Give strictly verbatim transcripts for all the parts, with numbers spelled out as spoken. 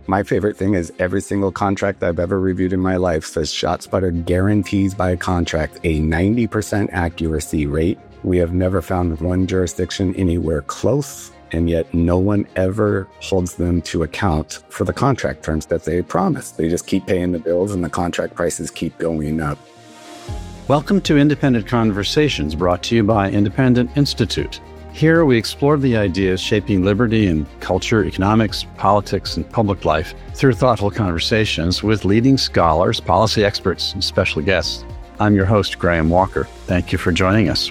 My favorite thing is every single contract I've ever reviewed in my life says ShotSpotter guarantees by contract a ninety percent accuracy rate. We have never found one jurisdiction anywhere close, and yet no one ever holds them to account for the contract terms that they promised. They just keep paying the bills and the contract prices keep going up. Welcome to Independent Conversations, brought to you by Independent Institute. Here we explore the ideas shaping liberty and culture, economics, politics, and public life through thoughtful conversations with leading scholars, policy experts, and special guests. I'm your host, Graham Walker. Thank you for joining us.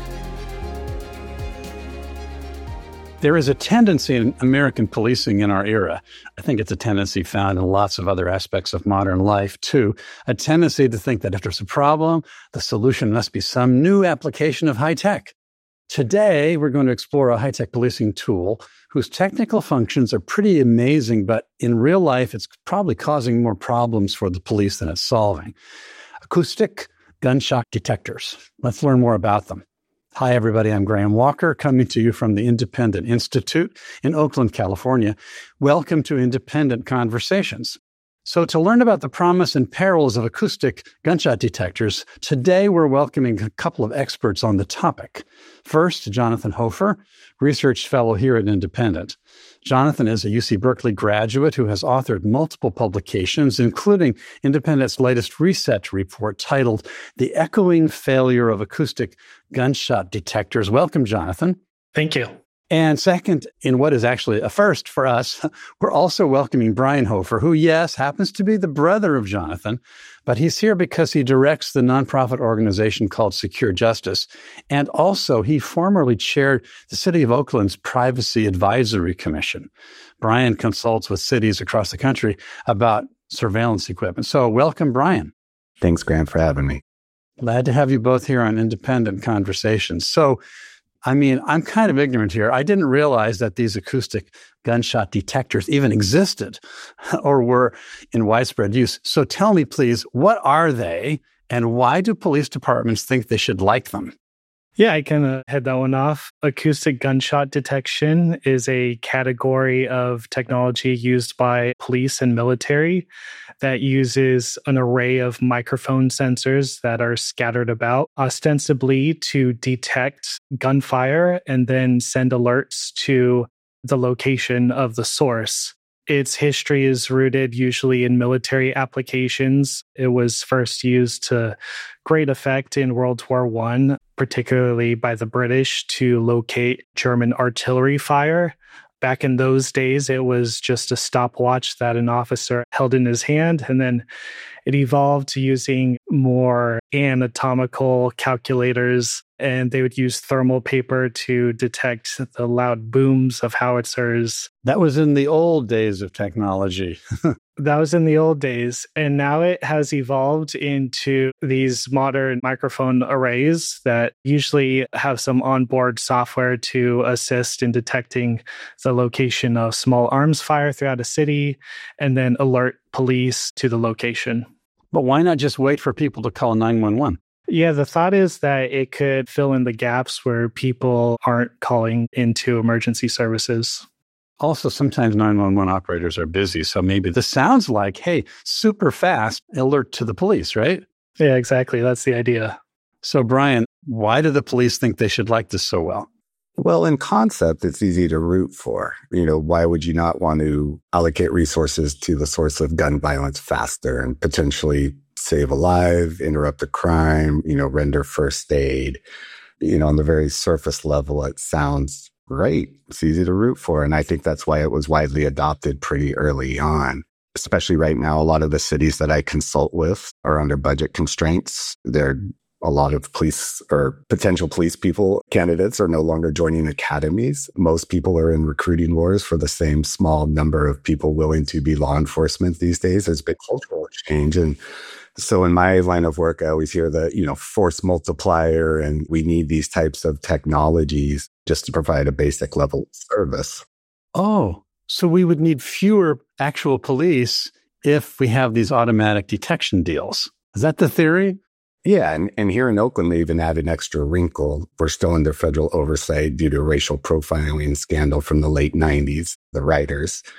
There is a tendency in American policing in our era, I think it's a tendency found in lots of other aspects of modern life too, a tendency to think that if there's a problem, the solution must be some new application of high tech. Today, we're going to explore a high-tech policing tool whose technical functions are pretty amazing, but in real life, it's probably causing more problems for the police than it's solving. Acoustic gunshot detectors. Let's learn more about them. Hi, everybody. I'm Graham Walker, coming to you from the Independent Institute in Oakland, California. Welcome to Independent Conversations. So to learn about the promise and perils of acoustic gunshot detectors, today we're welcoming a couple of experts on the topic. First, Jonathan Hofer, research fellow here at Independent. Jonathan is a U C Berkeley graduate who has authored multiple publications, including Independent's latest research report titled The Echoing Failure of Acoustic Gunshot Detectors. Welcome, Jonathan. Thank you. And second, in what is actually a first for us, we're also welcoming Brian Hofer, who, yes, happens to be the brother of Jonathan, but he's here because he directs the nonprofit organization called Secure Justice. And also, he formerly chaired the City of Oakland's Privacy Advisory Commission. Brian consults with cities across the country about surveillance equipment. So welcome, Brian. Thanks, Graham, for having me. Glad to have you both here on Independent Conversations. So, I mean, I'm kind of ignorant here. I didn't realize that these acoustic gunshot detectors even existed or were in widespread use. So tell me, please, what are they and why do police departments think they should like them? Yeah, I can uh, head that one off. Acoustic gunshot detection is a category of technology used by police and military that uses an array of microphone sensors that are scattered about, ostensibly to detect gunfire and then send alerts to the location of the source. Its history is rooted usually in military applications. It was first used to great effect in World War One, particularly by the British to locate German artillery fire. Back in those days, it was just a stopwatch that an officer held in his hand, and then it evolved to using more anatomical calculators, and they would use thermal paper to detect the loud booms of howitzers. That was in the old days of technology. That was in the old days. And now it has evolved into these modern microphone arrays that usually have some onboard software to assist in detecting the location of small arms fire throughout a city and then alert police to the location. But why not just wait for people to call nine one one? Yeah, the thought is that it could fill in the gaps where people aren't calling into emergency services. Also, sometimes nine one one operators are busy, so maybe this sounds like, hey, super fast alert to the police, right? Yeah, exactly. That's the idea. So, Brian, why do the police think they should like this so well? Well, in concept, it's easy to root for. You know, why would you not want to allocate resources to the source of gun violence faster and potentially save a life, interrupt a crime, you know, render first aid? You know, on the very surface level, it sounds great. It's easy to root for. And I think that's why it was widely adopted pretty early on. Especially right now, a lot of the cities that I consult with are under budget constraints. They're A lot of police or potential police people, candidates are no longer joining academies. Most people are in recruiting wars for the same small number of people willing to be law enforcement these days. There's been cultural change. And so in my line of work, I always hear the, you know, force multiplier, and we need these types of technologies just to provide a basic level of service. Oh, so we would need fewer actual police if we have these automatic detection deals. Is that the theory? Yeah, and, and here in Oakland, they even add an extra wrinkle. We're still under federal oversight due to a racial profiling scandal from the late nineties, the writers.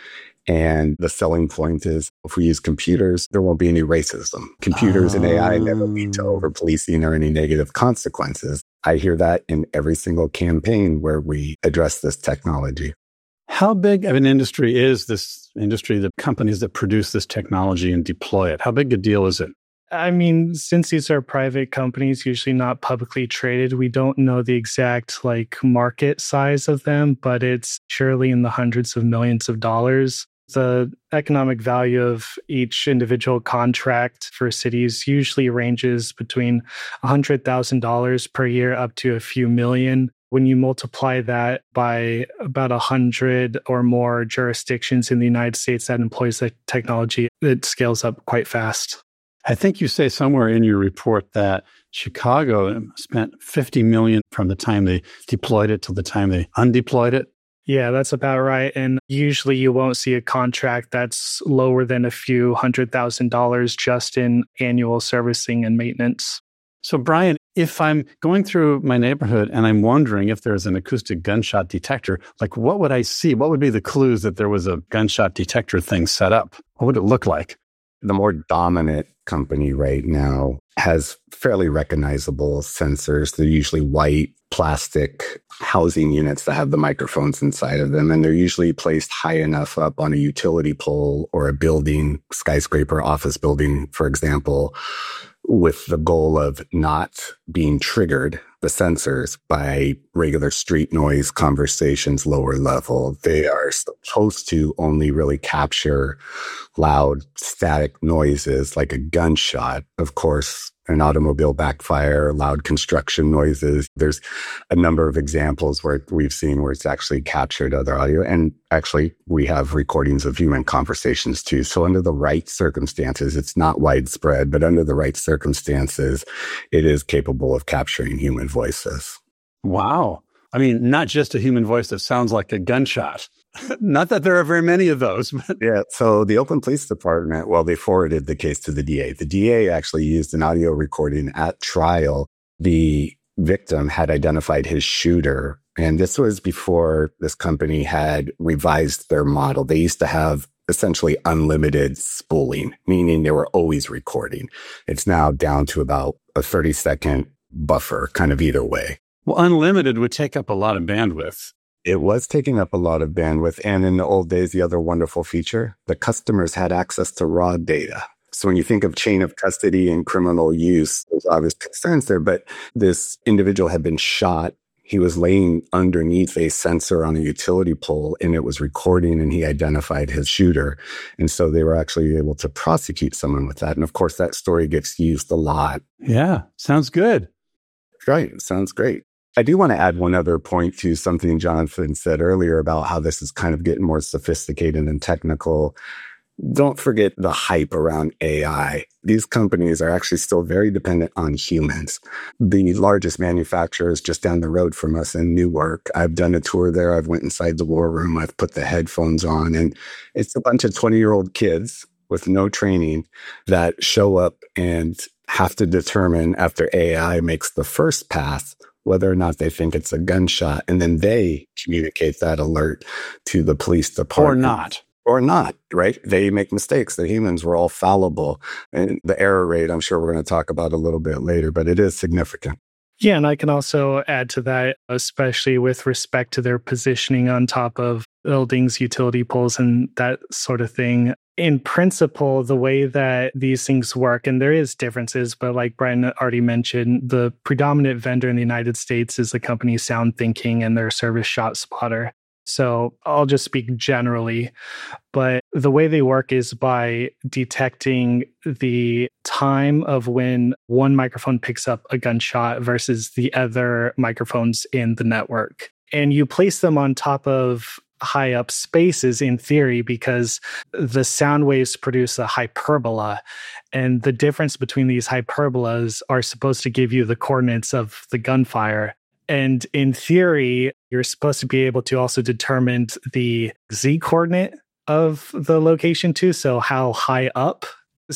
And the selling point is if we use computers, there won't be any racism. Computers and A I never lead to over policing or any negative consequences. I hear that in every single campaign where we address this technology. How big of an industry is this industry, the companies that produce this technology and deploy it? How big a deal is it? I mean, since these are private companies, usually not publicly traded, we don't know the exact like market size of them, but it's surely in the hundreds of millions of dollars. The economic value of each individual contract for cities usually ranges between one hundred thousand dollars per year up to a few million. When you multiply that by about one hundred or more jurisdictions in the United States that employs the technology, it scales up quite fast. I think you say somewhere in your report that Chicago spent fifty million dollars from the time they deployed it till the time they undeployed it. Yeah, that's about right. And usually you won't see a contract that's lower than a few hundred thousand dollars just in annual servicing and maintenance. So, Brian, if I'm going through my neighborhood and I'm wondering if there's an acoustic gunshot detector, like what would I see? What would be the clues that there was a gunshot detector thing set up? What would it look like? The more dominant company right now has fairly recognizable sensors. They're usually white plastic housing units that have the microphones inside of them. And they're usually placed high enough up on a utility pole or a building, skyscraper, office building, for example, with the goal of not being triggered, the sensors, by regular street noise, conversations, lower level. They are supposed to only really capture loud, static noises like a gunshot. Of course, an automobile backfire, loud construction noises. There's a number of examples where we've seen where it's actually captured other audio. And actually, we have recordings of human conversations too. So under the right circumstances, it's not widespread, but under the right circumstances, it is capable of capturing human voices. Wow. I mean, not just a human voice that sounds like a gunshot. Not that there are very many of those. But yeah. So the Oakland Police Department, well, they forwarded the case to the D A. The D A actually used an audio recording at trial. The victim had identified his shooter. And this was before this company had revised their model. They used to have essentially unlimited spooling, meaning they were always recording. It's now down to about a thirty second buffer, kind of either way. Well, unlimited would take up a lot of bandwidth. It was taking up a lot of bandwidth. And in the old days, the other wonderful feature, the customers had access to raw data. So when you think of chain of custody and criminal use, there's obvious concerns there. But this individual had been shot. He was laying underneath a sensor on a utility pole and it was recording and he identified his shooter. And so they were actually able to prosecute someone with that. And of course, that story gets used a lot. Yeah, sounds good. Right. Sounds great. I do want to add one other point to something Jonathan said earlier about how this is kind of getting more sophisticated and technical. Don't forget the hype around A I. These companies are actually still very dependent on humans. The largest manufacturer is just down the road from us in Newark. I've done a tour there. I've went inside the war room. I've put the headphones on, and it's a bunch of twenty-year-old kids with no training that show up and have to determine after A I makes the first pass whether or not they think it's a gunshot. And then they communicate that alert to the police department. Or not. Or not, right? They make mistakes. The humans were all fallible. And the error rate, I'm sure we're going to talk about a little bit later, but it is significant. Yeah, and I can also add to that, especially with respect to their positioning on top of buildings, utility poles, and that sort of thing. In principle, the way that these things work, and there is differences, but like Brian already mentioned, the predominant vendor in the United States is the company SoundThinking and their service ShotSpotter. So I'll just speak generally, but the way they work is by detecting the time of when one microphone picks up a gunshot versus the other microphones in the network. And you place them on top of high up spaces in theory because the sound waves produce a hyperbola, and the difference between these hyperbolas are supposed to give you the coordinates of the gunfire. And in theory, you're supposed to be able to also determine the Z coordinate of the location too. So how high up.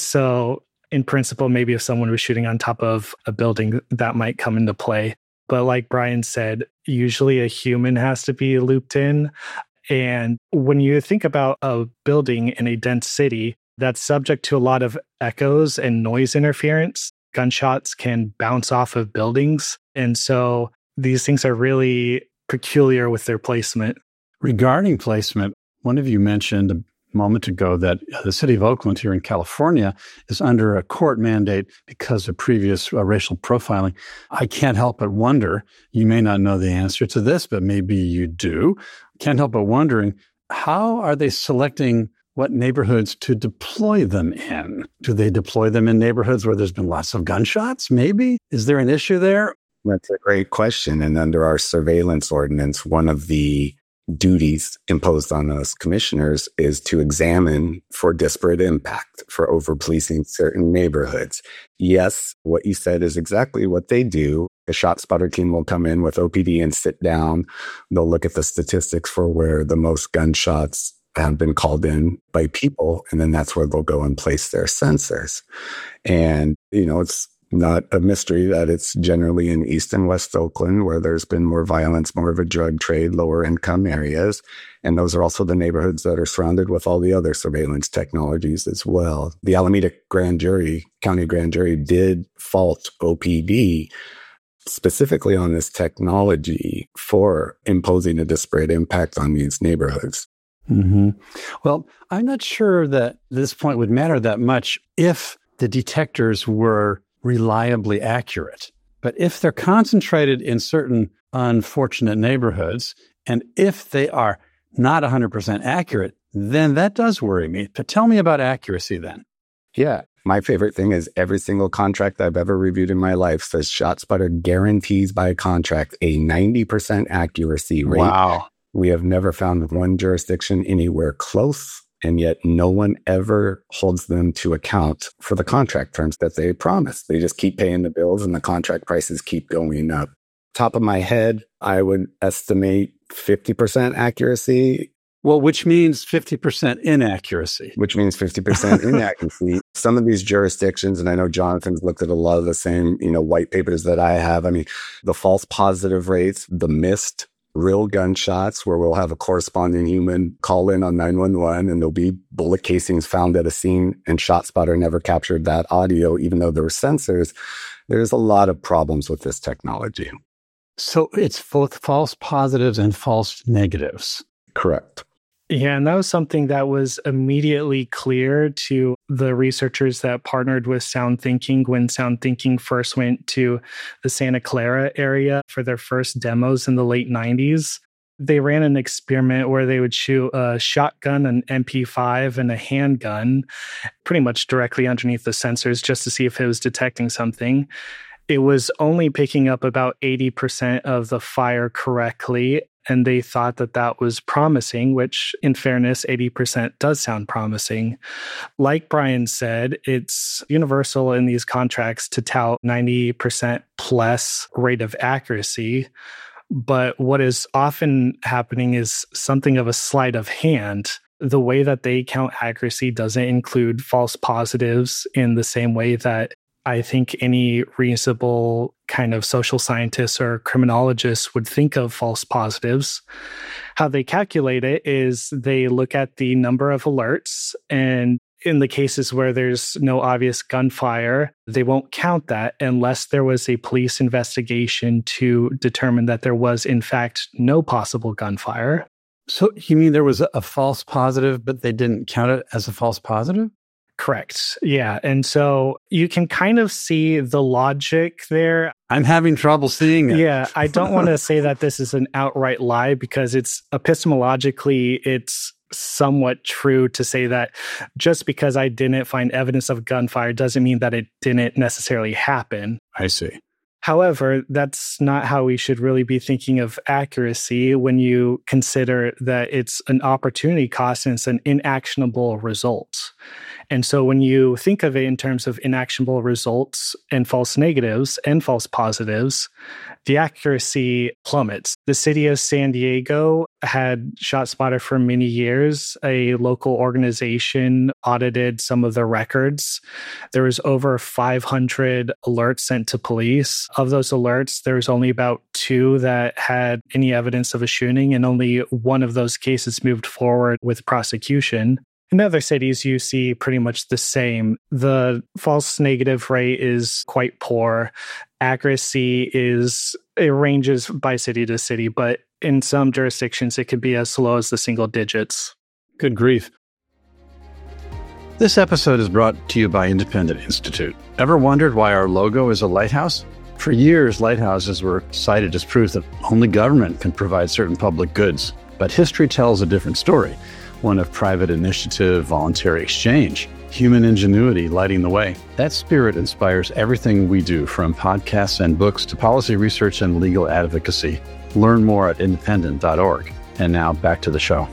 So in principle, maybe if someone was shooting on top of a building, that might come into play. But like Brian said, usually a human has to be looped in. And when you think about a building in a dense city that's subject to a lot of echoes and noise interference, gunshots can bounce off of buildings. And so these things are really peculiar with their placement. Regarding placement, one of you mentioned a moment ago that the city of Oakland here in California is under a court mandate because of previous uh, racial profiling. I can't help but wonder, you may not know the answer to this, but maybe you do. Can't help but wondering, how are they selecting what neighborhoods to deploy them in? Do they deploy them in neighborhoods where there's been lots of gunshots, maybe? Is there an issue there? That's a great question. And under our surveillance ordinance, one of the duties imposed on us commissioners is to examine for disparate impact, for over-policing certain neighborhoods. Yes, what you said is exactly what they do. A shot spotter team will come in with O P D and sit down. They'll look at the statistics for where the most gunshots have been called in by people, and then that's where they'll go and place their sensors. And, you know, it's not a mystery that it's generally in East and West Oakland where there's been more violence, more of a drug trade, lower income areas. And those are also the neighborhoods that are surrounded with all the other surveillance technologies as well. The Alameda Grand Jury, County Grand Jury, did fault O P D specifically on this technology for imposing a disparate impact on these neighborhoods. Mm-hmm. Well, I'm not sure that this point would matter that much if the detectors were reliably accurate. But if they're concentrated in certain unfortunate neighborhoods, and if they are not one hundred percent accurate, then that does worry me. But tell me about accuracy then. Yeah. My favorite thing is every single contract I've ever reviewed in my life says ShotSpotter guarantees by contract a ninety percent accuracy rate. Wow. We have never found one jurisdiction anywhere close. And yet no one ever holds them to account for the contract terms that they promised. They just keep paying the bills and the contract prices keep going up. Top of my head, I would estimate fifty percent accuracy. Well, which means fifty percent inaccuracy. Which means fifty percent inaccuracy. Some of these jurisdictions, and I know Jonathan's looked at a lot of the same, you know, white papers that I have. I mean, the false positive rates, the missed real gunshots where we'll have a corresponding human call in on nine one one and there'll be bullet casings found at a scene and ShotSpotter never captured that audio, even though there were sensors. There's a lot of problems with this technology. So it's both false positives and false negatives. Correct. Yeah, and that was something that was immediately clear to the researchers that partnered with SoundThinking when SoundThinking first went to the Santa Clara area for their first demos in the late nineties. They ran an experiment where they would shoot a shotgun, an M P five, and a handgun pretty much directly underneath the sensors just to see if it was detecting something. It was only picking up about eighty percent of the fire correctly. And they thought that that was promising, which in fairness, eighty percent does sound promising. Like Brian said, it's universal in these contracts to tout ninety percent plus rate of accuracy. But what is often happening is something of a sleight of hand. The way that they count accuracy doesn't include false positives in the same way that I think any reasonable kind of social scientist or criminologist would think of false positives. How they calculate it is they look at the number of alerts, and in the cases where there's no obvious gunfire, they won't count that unless there was a police investigation to determine that there was, in fact, no possible gunfire. So you mean there was a, a false positive, but they didn't count it as a false positive? Correct. Yeah. And so you can kind of see the logic there. I'm having trouble seeing it. Yeah. I don't want to say that this is an outright lie because it's epistemologically, it's somewhat true to say that just because I didn't find evidence of gunfire doesn't mean that it didn't necessarily happen. I see. However, that's not how we should really be thinking of accuracy when you consider that it's an opportunity cost and it's an inactionable result. And so when you think of it in terms of inactionable results and false negatives and false positives, the accuracy plummets. The city of San Diego had ShotSpotter for many years. A local organization audited some of the records. There was over five hundred alerts sent to police. Of those alerts, there was only about two that had any evidence of a shooting, and only one of those cases moved forward with prosecution. In other cities, you see pretty much the same. The false negative rate is quite poor. Accuracy is, it ranges by city to city, but in some jurisdictions, it could be as low as the single digits. Good grief. This episode is brought to you by Independent Institute. Ever wondered why our logo is a lighthouse? For years, lighthouses were cited as proof that only government can provide certain public goods. But history tells a different story. One of private initiative, voluntary exchange, human ingenuity lighting the way. That spirit inspires everything we do, from podcasts and books to policy research and legal advocacy. Learn more at independent dot org. And now back to the show.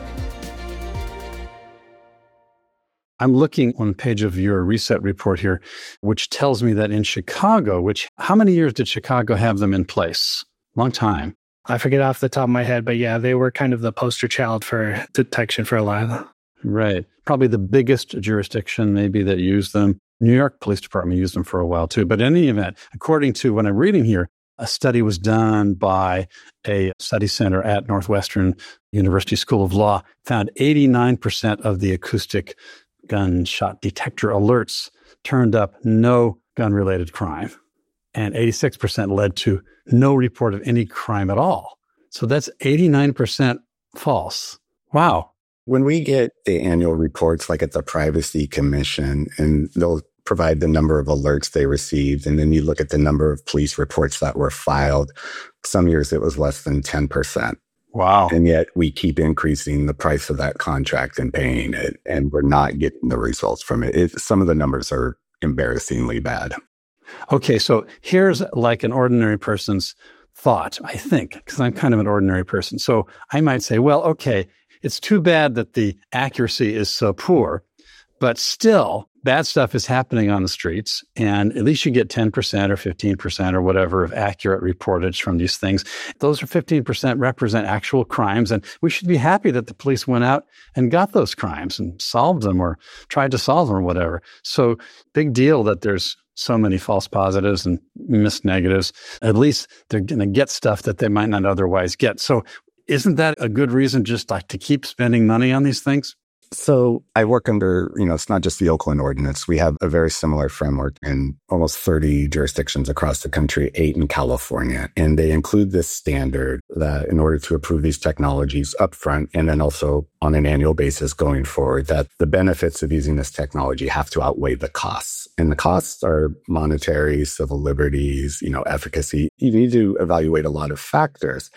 I'm looking on a page of your reset report here, which tells me that in Chicago, which, how many years did Chicago have them in place? Long time. I forget off the top of my head, but yeah, they were kind of the poster child for detection for a while. Right. Probably the biggest jurisdiction maybe that used them. New York Police Department used them for a while too. But in any event, according to what I'm reading here, a study was done by a study center at Northwestern University School of Law, found eighty-nine percent of the acoustic gunshot detector alerts turned up no gun-related crime. And eighty-six percent led to no report of any crime at all. So that's eighty-nine percent false. Wow. When we get the annual reports, like at the Privacy Commission, and they'll provide the number of alerts they received, and then you look at the number of police reports that were filed, some years it was less than ten percent. Wow. And yet we keep increasing the price of that contract and paying it, and we're not getting the results from it. it some of the numbers are embarrassingly bad. Okay, so here's like an ordinary person's thought, I think, because I'm kind of an ordinary person. So I might say, well, okay, it's too bad that the accuracy is so poor, but still, bad stuff is happening on the streets, and at least you get ten percent or fifteen percent or whatever of accurate reportage from these things. Those are fifteen percent represent actual crimes, and we should be happy that the police went out and got those crimes and solved them or tried to solve them or whatever. So big deal that there's so many false positives and missed negatives. At least they're going to get stuff that they might not otherwise get. So isn't that a good reason just like to keep spending money on these things? So I work under, you know, it's not just the Oakland Ordinance. We have a very similar framework in almost thirty jurisdictions across the country, eight in California. And they include this standard that in order to approve these technologies upfront, and then also on an annual basis going forward, that the benefits of using this technology have to outweigh the costs. And the costs are monetary, civil liberties, you know, efficacy. You need to evaluate a lot of factors.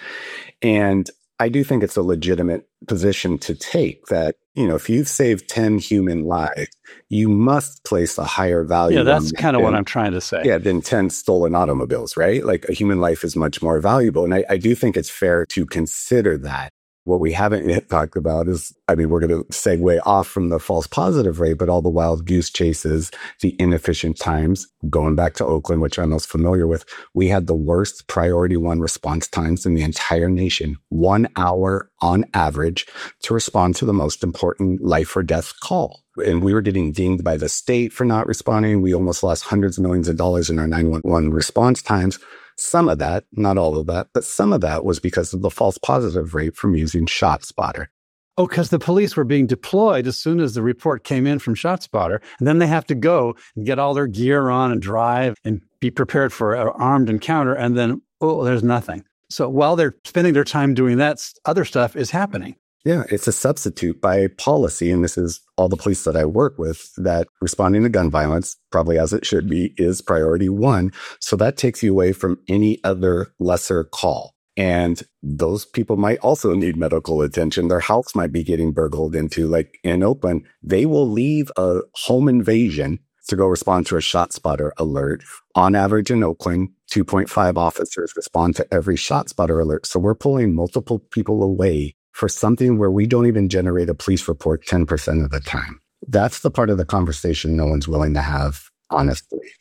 And I do think it's a legitimate position to take that, you know, if you've saved ten human lives, you must place a higher value. Yeah, that's kind of than, what I'm trying to say. Yeah, than ten stolen automobiles, right? Like a human life is much more valuable. And I, I do think it's fair to consider that. What we haven't yet talked about is, I mean, we're going to segue off from the false positive rate, but all the wild goose chases, the inefficient times, going back to Oakland, which I'm most familiar with, we had the worst priority one response times in the entire nation, one hour on average to respond to the most important life or death call. And we were getting dinged by the state for not responding. We almost lost hundreds of millions of dollars in our nine one one response times. Some of that, not all of that, but some of that was because of the false positive rate from using ShotSpotter. Oh, because the police were being deployed as soon as the report came in from ShotSpotter. And then they have to go and get all their gear on and drive and be prepared for an armed encounter. And then, oh, there's nothing. So while they're spending their time doing that, other stuff is happening. Yeah, it's a substitute by policy. And this is all the police that I work with, that responding to gun violence, probably as it should be, is priority one. So that takes you away from any other lesser call. And those people might also need medical attention. Their house might be getting burgled into. Like in Oakland, they will leave a home invasion to go respond to a ShotSpotter alert. On average in Oakland, two point five officers respond to every ShotSpotter alert. So we're pulling multiple people away for something where we don't even generate a police report ten percent of the time. That's the part of the conversation no one's willing to have, honestly.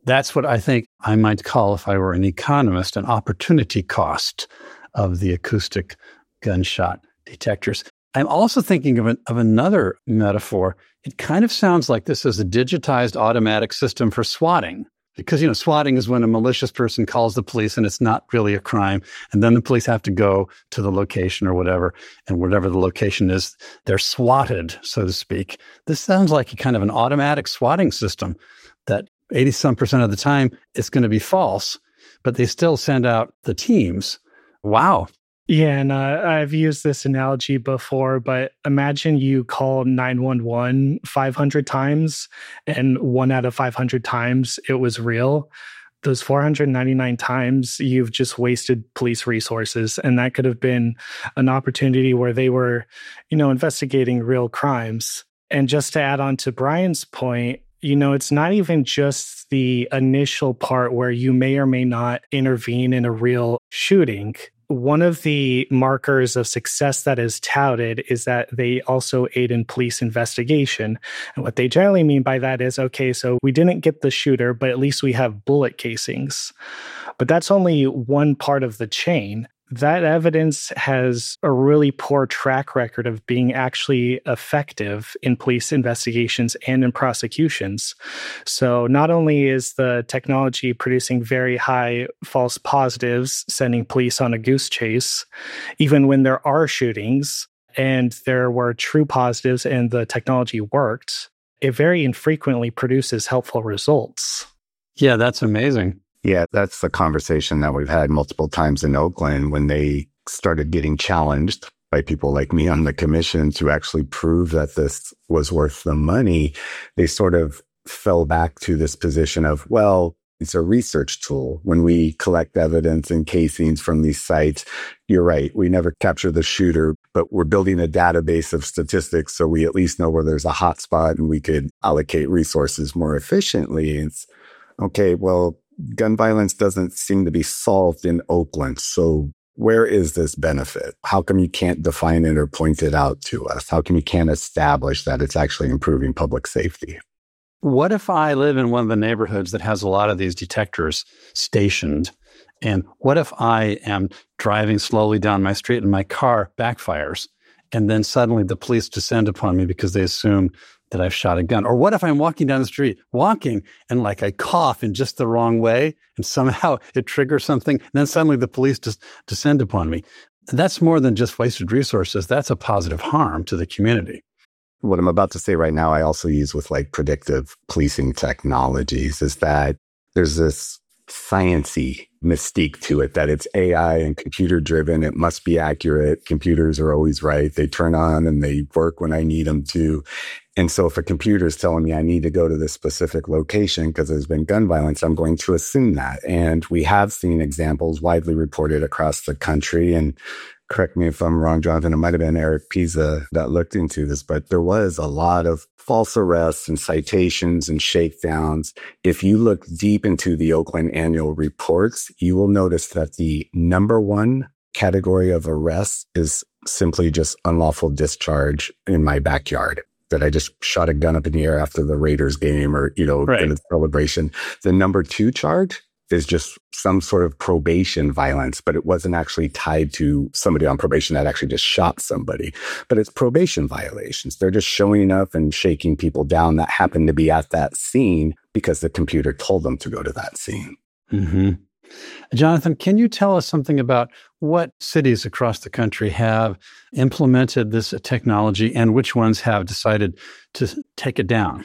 That's what I think I might call, if I were an economist, an opportunity cost of the acoustic gunshot detectors. I'm also thinking of, an, of another metaphor. It kind of sounds like this is a digitized automatic system for swatting. Because, you know, swatting is when a malicious person calls the police and it's not really a crime. And then the police have to go to the location or whatever. And whatever the location is, they're swatted, so to speak. This sounds like a kind of an automatic swatting system that eighty some percent of the time it's going to be false, but they still send out the teams. Wow. Yeah, and uh, I've used this analogy before, but imagine you call nine one one five hundred times, and one out of five hundred times it was real. Those four hundred ninety-nine times, you've just wasted police resources, and that could have been an opportunity where they were, you know, investigating real crimes. And just to add on to Brian's point, you know, it's not even just the initial part where you may or may not intervene in a real shooting. One of the markers of success that is touted is that they also aid in police investigation. And what they generally mean by that is, okay, so we didn't get the shooter, but at least we have bullet casings. But that's only one part of the chain. That evidence has a really poor track record of being actually effective in police investigations and in prosecutions. So not only is the technology producing very high false positives, sending police on a goose chase, even when there are shootings and there were true positives and the technology worked, it very infrequently produces helpful results. Yeah, that's amazing. Yeah, that's the conversation that we've had multiple times in Oakland when they started getting challenged by people like me on the commission to actually prove that this was worth the money. They sort of fell back to this position of, well, it's a research tool. When we collect evidence and casings from these sites, you're right, we never capture the shooter, but we're building a database of statistics so we at least know where there's a hot spot and we could allocate resources more efficiently. It's okay, well, gun violence doesn't seem to be solved in Oakland. So where is this benefit? How come you can't define it or point it out to us? How come you can't establish that it's actually improving public safety? What if I live in one of the neighborhoods that has a lot of these detectors stationed? And what if I am driving slowly down my street and my car backfires? And then suddenly the police descend upon me because they assume that I've shot a gun? Or what if I'm walking down the street, walking, and like I cough in just the wrong way, and somehow it triggers something, and then suddenly the police just descend upon me? That's more than just wasted resources. That's a positive harm to the community. What I'm about to say right now, I also use with like predictive policing technologies, is that there's this science-y mystique to it, that it's A I and computer driven. It must be accurate. Computers are always right. They turn on and they work when I need them to. And so if a computer is telling me I need to go to this specific location because there's been gun violence, I'm going to assume that. And we have seen examples widely reported across the country. And correct me if I'm wrong, Jonathan, it might have been Eric Pisa that looked into this, but there was a lot of false arrests and citations and shakedowns. If you look deep into the Oakland annual reports, you will notice that the number one category of arrests is simply just unlawful discharge in my backyard. That I just shot a gun up in the air after the Raiders game or, you know, right. in a celebration. The number two charge is just some sort of probation violence, but it wasn't actually tied to somebody on probation that actually just shot somebody. But it's probation violations. They're just showing up and shaking people down that happen to be at that scene because the computer told them to go to that scene. Mm-hmm. Jonathan, can you tell us something about what cities across the country have implemented this technology and which ones have decided to take it down?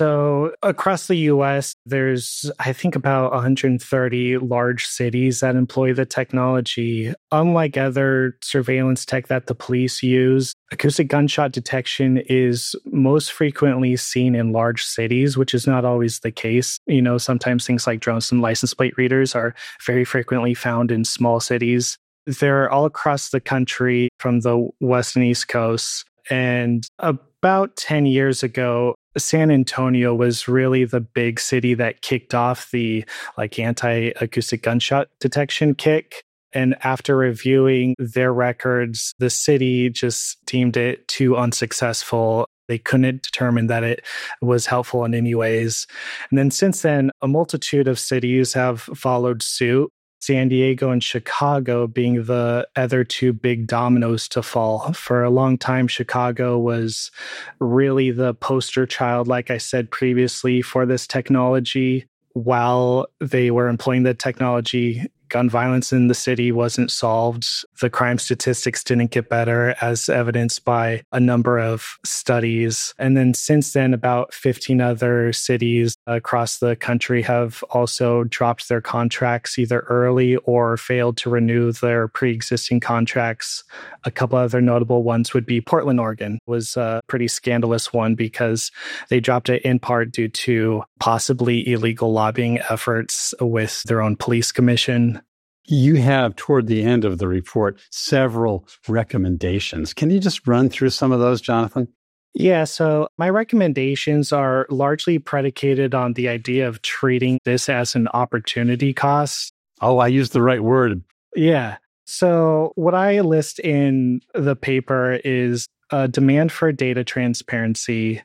So across the U S, there's, I think, about one hundred thirty large cities that employ the technology. Unlike other surveillance tech that the police use, acoustic gunshot detection is most frequently seen in large cities, which is not always the case. You know, sometimes things like drones and license plate readers are very frequently found in small cities. They're all across the country from the West and East Coasts. And about ten years ago, San Antonio was really the big city that kicked off the like anti-acoustic gunshot detection kick. And after reviewing their records, the city just deemed it too unsuccessful. They couldn't determine that it was helpful in any ways. And then since then, a multitude of cities have followed suit, San Diego and Chicago being the other two big dominoes to fall. For a long time, Chicago was really the poster child, like I said previously, for this technology. While they were employing the technology, gun violence in the city wasn't solved. The crime statistics didn't get better, as evidenced by a number of studies. And then since then, about fifteen other cities across the country have also dropped their contracts either early or failed to renew their pre-existing contracts. A couple other notable ones would be Portland, Oregon, was a pretty scandalous one because they dropped it in part due to possibly illegal lobbying efforts with their own police commission. You have, toward the end of the report, several recommendations. Can you just run through some of those, Jonathan? Yeah, so my recommendations are largely predicated on the idea of treating this as an opportunity cost. Oh, I used the right word. Yeah. So what I list in the paper is a demand for data transparency,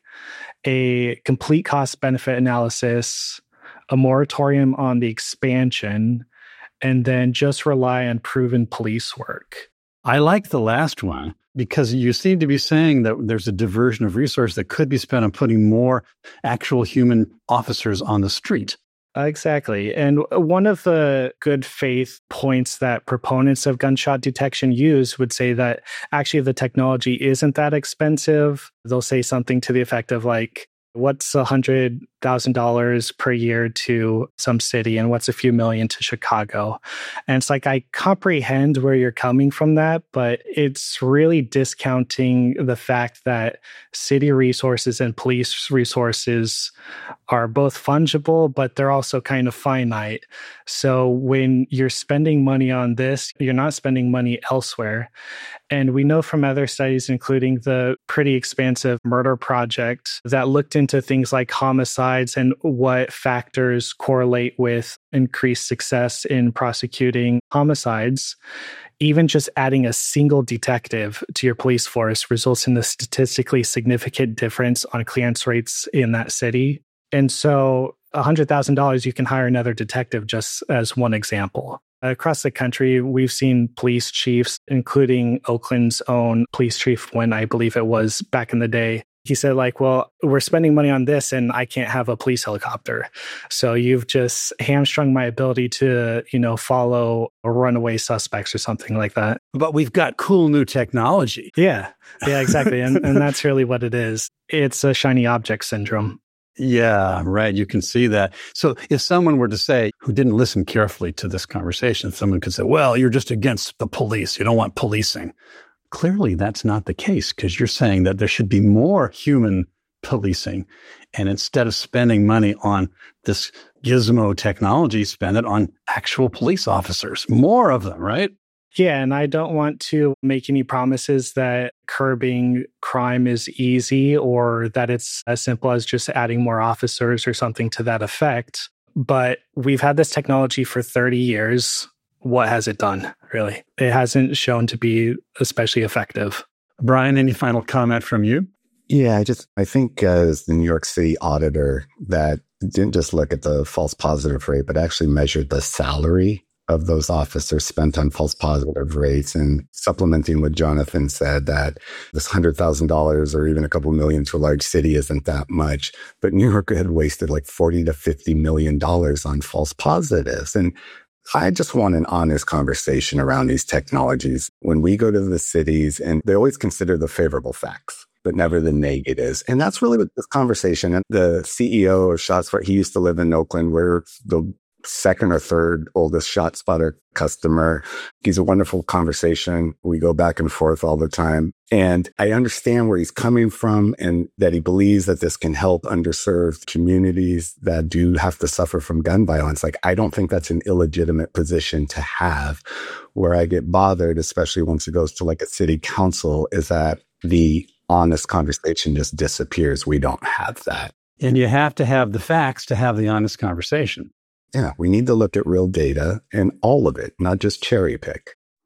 a complete cost-benefit analysis, a moratorium on the expansion, and then just rely on proven police work. I like the last one because you seem to be saying that there's a diversion of resource that could be spent on putting more actual human officers on the street. Exactly. And one of the good faith points that proponents of gunshot detection use would say that actually the technology isn't that expensive. They'll say something to the effect of like, what's one hundred thousand dollars per year to some city and what's a few million to Chicago? And it's like, I comprehend where you're coming from that, but it's really discounting the fact that city resources and police resources are both fungible, but they're also kind of finite. So when you're spending money on this, you're not spending money elsewhere. And we know from other studies, including the pretty expansive murder project that looked into things like homicide and what factors correlate with increased success in prosecuting homicides, even just adding a single detective to your police force results in a statistically significant difference on clearance rates in that city. And so one hundred thousand dollars, you can hire another detective, just as one example. Across the country, we've seen police chiefs, including Oakland's own police chief, when I believe it was back in the day. He said, like, well, we're spending money on this and I can't have a police helicopter. So you've just hamstrung my ability to, you know, follow runaway suspects or something like that. But we've got cool new technology. Yeah, yeah, exactly. and, and that's really what it is. It's a shiny object syndrome. Yeah, right. You can see that. So if someone were to say, who didn't listen carefully to this conversation, someone could say, well, you're just against the police. You don't want policing. Clearly, that's not the case because you're saying that there should be more human policing. And instead of spending money on this gizmo technology, spend it on actual police officers, more of them, right? Yeah, and I don't want to make any promises that curbing crime is easy or that it's as simple as just adding more officers or something to that effect. But we've had this technology for thirty years. What has it done, really? It hasn't shown to be especially effective. Brian, any final comment from you? Yeah, I just, I think as the New York City auditor that didn't just look at the false positive rate, but actually measured the salary of those officers spent on false positive rates, and supplementing what Jonathan said, that this one hundred thousand dollars or even a couple million to a large city isn't that much. But New York had wasted like forty to fifty million dollars on false positives. And I just want an honest conversation around these technologies. When we go to the cities, and they always consider the favorable facts, but never the negatives. And that's really what this conversation, and the C E O of ShotSpotter, he used to live in Oakland. We're the second or third oldest ShotSpotter customer. He's a wonderful conversation. We go back and forth all the time. And I understand where he's coming from and that he believes that this can help underserved communities that do have to suffer from gun violence. Like, I don't think that's an illegitimate position to have. Where I get bothered, especially once it goes to like a city council, is that the honest conversation just disappears. We don't have that. And you have to have the facts to have the honest conversation. Yeah, we need to look at real data and all of it, not just cherry pick.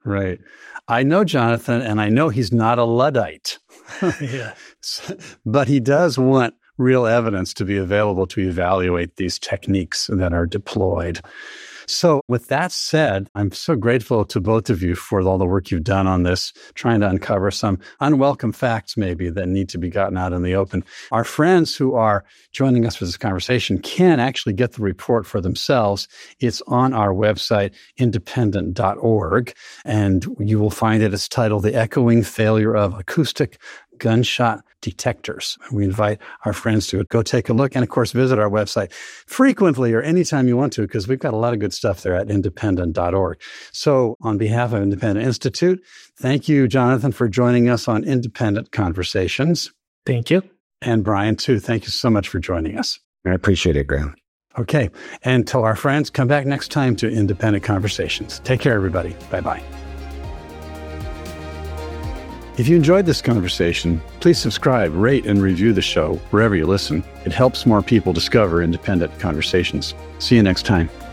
Right. I know Jonathan, and I know he's not a Luddite. Yeah. But he does want real evidence to be available to evaluate these techniques that are deployed. So with that said, I'm so grateful to both of you for all the work you've done on this, trying to uncover some unwelcome facts maybe that need to be gotten out in the open. Our friends who are joining us for this conversation can actually get the report for themselves. It's on our website, independent dot org, and you will find it. It's titled The Echoing Failure of Acoustic Gunshot Detectors. We invite our friends to go take a look and, of course, visit our website frequently or anytime you want to, because we've got a lot of good stuff there at independent dot org. So on behalf of Independent Institute, thank you, Jonathan, for joining us on Independent Conversations. Thank you. And Brian, too. Thank you so much for joining us. I appreciate it, Graham. Okay. And tell our friends, come back next time to Independent Conversations. Take care, everybody. Bye-bye. If you enjoyed this conversation, please subscribe, rate, and review the show wherever you listen. It helps more people discover Independent Conversations. See you next time.